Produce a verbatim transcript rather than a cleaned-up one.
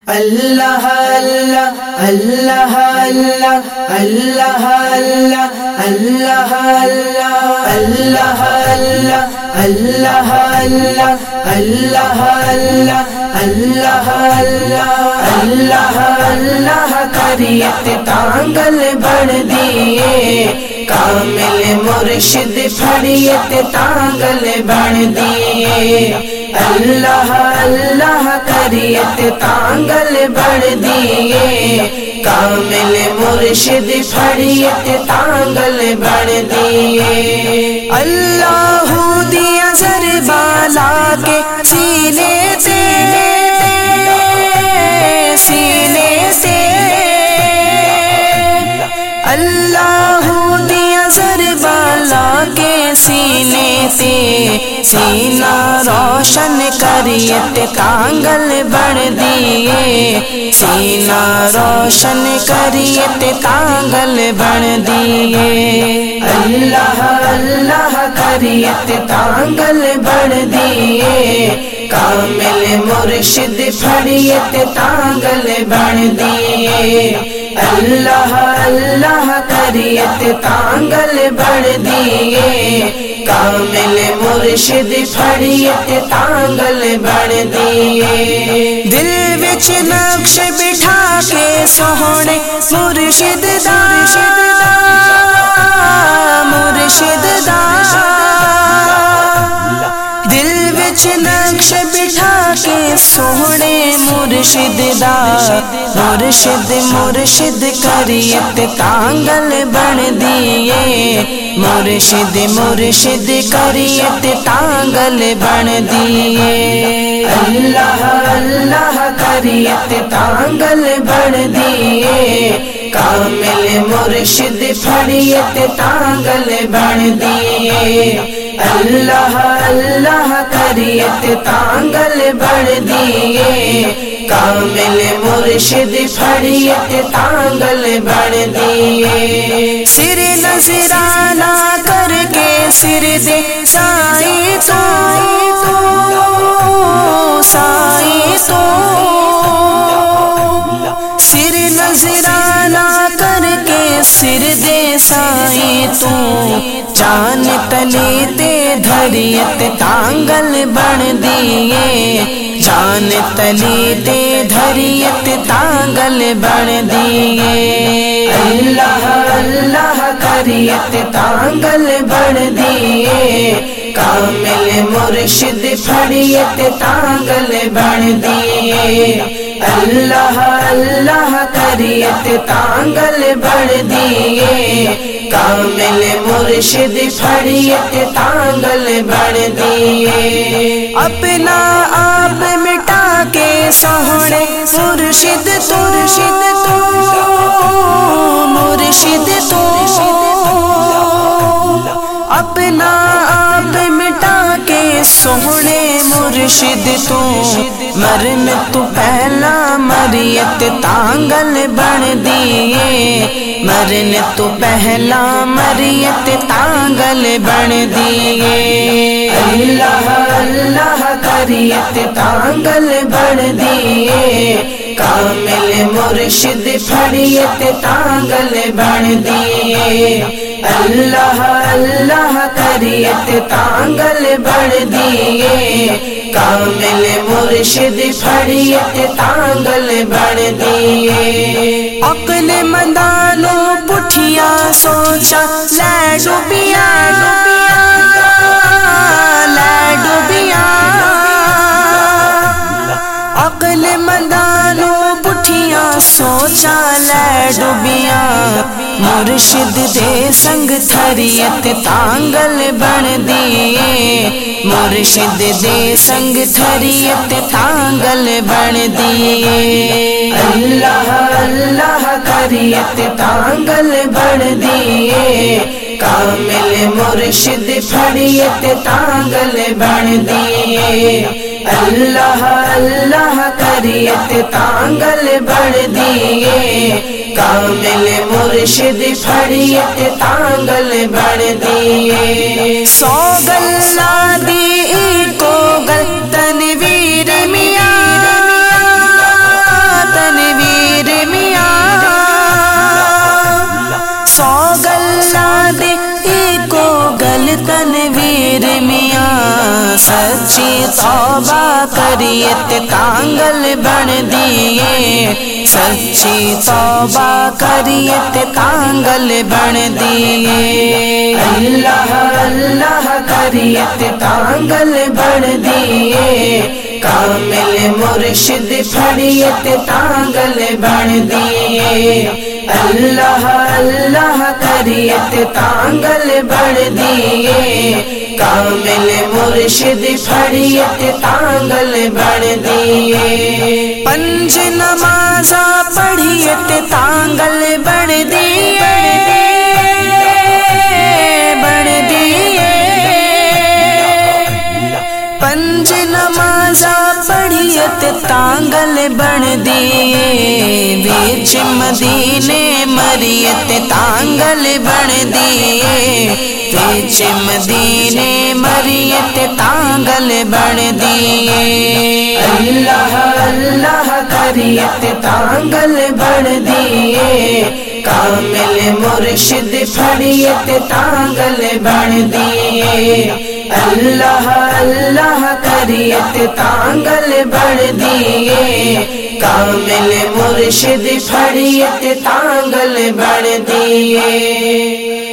اللہ اللہ اللہ اللہ اللہ اللہ اللہ اللہ اللہ اللہ اللہ اللہ اللہ اللہ اللہ کریت تانگل بڑھ دیے کامل مرشد پھڑیت تانگل بڑھ دیے اللہ اللہ کریت تانگل بڑھ دیے کامل مرشد پھڑیت تانگل بڑھ دیے اللہ دیا زر بالا کے سینے سے سینے سے اللہ دیا زر بالا کے سینے سے سینہ روشن کریت تانگل بڑھ دیے سینہ روشن کریت تانگل بڑھ دیے اللہ اللہ کریت تانگل بڑھ دیے کامل مرشد پھڑیت تانگل بڑھ دیے اللہ اللہ کریت تانگل بڑھ دیے کامل مرشد پھڑیت تانگل بڑھ دیے دل وچ نقش بٹھا کے سوہنے مرشد دا مرشد دا دل وچ نقش بٹھا کے سوہنے مرشد دا مرشد مرشد کریت تانگل بڑھ دیے مرشد مرشد کریت تانگل بڑھ دیے اللہ اللہ کریت تانگل بڑھ دیے کامل مرشد پھڑیت تانگل بڑھ دیے اللہ اللہ کریت تانگل بڑھ دیے کامل مرشد پھڑیت تانگل بڑھ دیے سر نذرانہ کر کے سر دے سائی تو سائی تو سر نذرانہ کر کے سر دے سائی تو چان تلے تے دھریت تانگل بڑھ دیے چان تلے تے دھریت تانگل بڑھ دیے اللہ اللہ کریت تانگل بڑھ دیے کامل مرشد پھڑیت تانگل بڑھ دیے اللہ اللہ کریت تانگل بڑھ دیے کامل مرشد پھڑیت تانگل بڑھ دیے اپنا آپ مٹا کے سوہنے مرشد تو مرشد تو اپنا آپ مٹا کے سوہنے مرشد تو مرن تو پہلا مریت تانگل بڑھ دیے مرن تو پہلا مریت تانگل بڑھ دیے اللہ اللہ کریت تانگل بڑھ دیے کامل مرشد پھڑیت تانگل بڑھ دیے اللہ اللہ کریت تانگل بڑھ دیے کامل مرشد پھڑیت تانگل بڑھ دیے عقل مندانو پٹھیا سوچا لے ڈوبیا لے ڈوبیا عقل مندانو پٹھیا سوچا لے ڈوبیا مرشد دے سنگ تھریت تانگل بڑھ دیے مرشد دے سنگ تھریت تانگل بڑھ دیے اللہ اللہ کریت تانگل بڑھ دیے کامل مرشد پھڑیت تانگل بڑھ دیے اللہ اللہ کریت تانگل بڑھ دیے کامل مرشد پھڑیت تانگل بڑھ دیے سو گلا دی کو گل تنویر میاں سچی توبہ کریے تے تانگل بن دیے سچی توبہ کریے تے تانگل بن دیے اللہ اللہ کریے تے تانگل بن دیے کامل مرشد پھڑیے تے تانگل بن دیے اللہ اللہ کریے تے تانگل بن دیے کامل مرشد پھڑیے تے تانگل بن دیے پنج نمازاں پڑھیے تے تانگل بن دیے بن دیے پنج نمازاں پڑھیے تے تانگل بن دیے وچ مدینے مریے تے تانگل بن دیے وچ مدینے مریے تے تانگل بن دیے اللہ اللہ کریے تے تانگل بن دیے کامل مرشد پھڑیے تے تانگل بن دیے اللہ اللہ کریے تے تانگل بن دیے کامل مرشد پھڑیے تے تانگل بن دیے